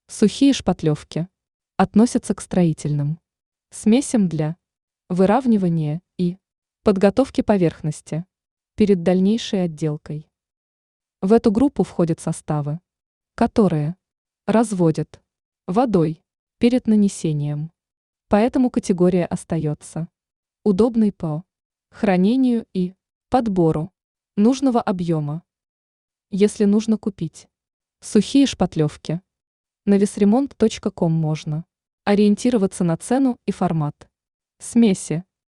Сухие шпатлевки относятся к строительным смесям для выравнивания и подготовки поверхности перед дальнейшей отделкой. В эту группу входят составы, которые разводят водой перед нанесением. Поэтому категория остается удобной по хранению и подбору нужного объема. Если нужно купить сухие шпатлевки, на весремонт.ком можно ориентироваться на цену и формат смеси.